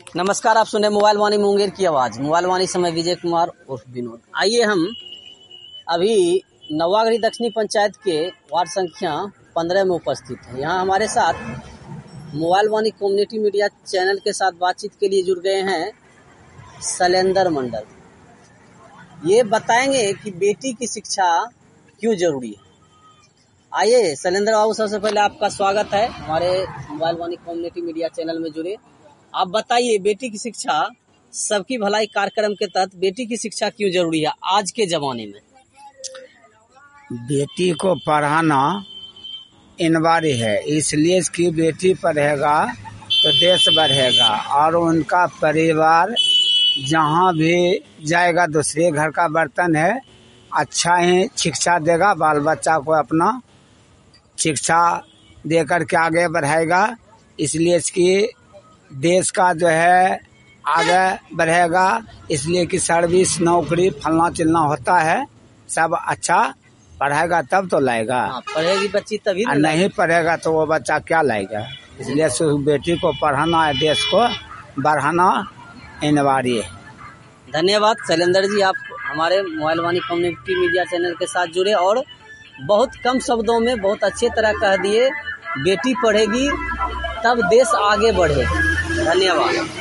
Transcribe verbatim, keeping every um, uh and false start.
नमस्कार, आप सुने मोबाइल वाणी मुंगेर की आवाज़। मोबाइल वाणी समय विजय कुमार उर्फ विनोद। आइए हम अभी नवागढ़ी दक्षिणी पंचायत के वार्ड संख्या पंद्रह में उपस्थित हैं। यहाँ हमारे साथ mobile Vani community media channel के साथ बातचीत के लिए जुड़ गए हैं शैलेंद्र मंडल। ये बताएंगे कि बेटी की शिक्षा क्यों जरूरी है। आइए शैलेंद्र बाबू, सबसे पहले आपका स्वागत है हमारे mobile Vani community media channel में जुड़े। आप बताइए, बेटी की शिक्षा सबकी भलाई कार्यक्रम के तहत बेटी की शिक्षा क्यों जरूरी है आज के जमाने में। बेटी को पढ़ाना अनिवार्य है, इसलिए कि बेटी पढ़ेगा तो देश बढ़ेगा और उनका परिवार जहाँ भी जाएगा दूसरे घर का बर्तन है, अच्छा ही शिक्षा देगा, बाल बच्चा को अपना शिक्षा देकर के आगे बढ़ाएगा। इसलिए कि देश का जो है आगे बढ़ेगा, इसलिए कि सर्विस नौकरी फलना चिलना होता है, सब अच्छा पढ़ेगा तब तो लाएगा। हाँ, पढ़ेगी बच्ची तभी नहीं, नहीं पढ़ेगा तो वो बच्चा क्या लाएगा। इसलिए बेटी को पढ़ाना है, देश को बढ़ाना अनिवार्य है। धन्यवाद शैलेंद्र जी, आप हमारे mobile Vani community media channel के साथ जुड़े और बहुत कम शब्दों में बहुत अच्छे तरह कह दिए, बेटी पढ़ेगी तब देश आगे बढ़ेगा। धन्यवाद।